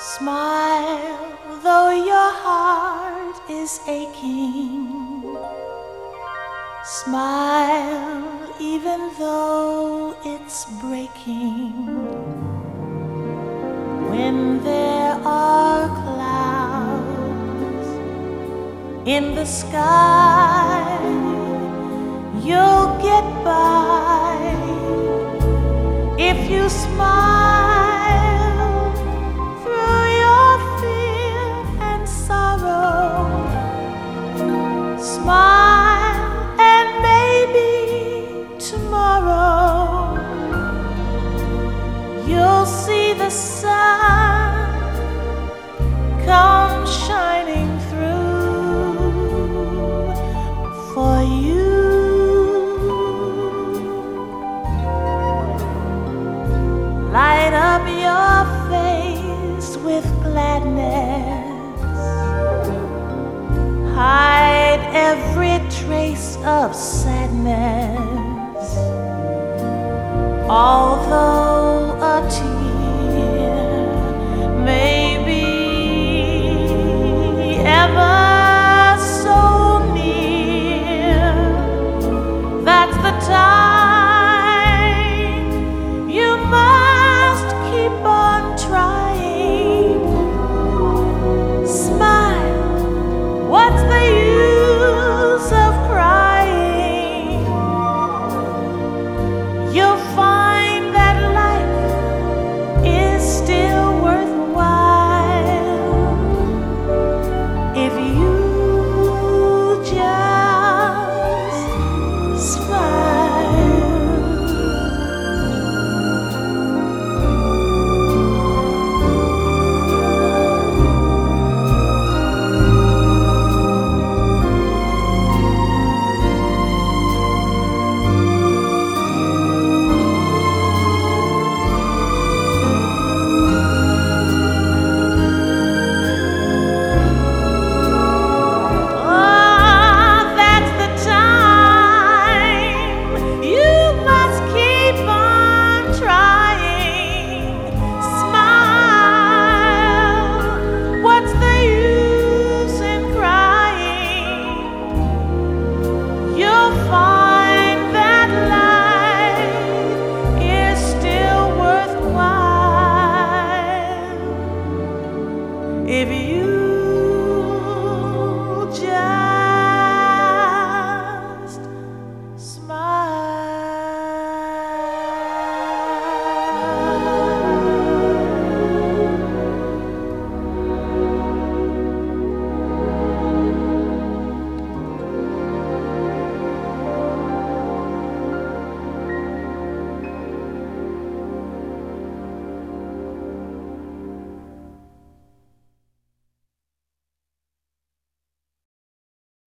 Smile, though your heart is aching. Smile, even though it's breaking. When there are clouds in the sky, you'll get by if you smile. Smile, and maybe tomorrow you'll see the sun come shining through for you. Light up your face with gladness. Hide every trace of sadness. Although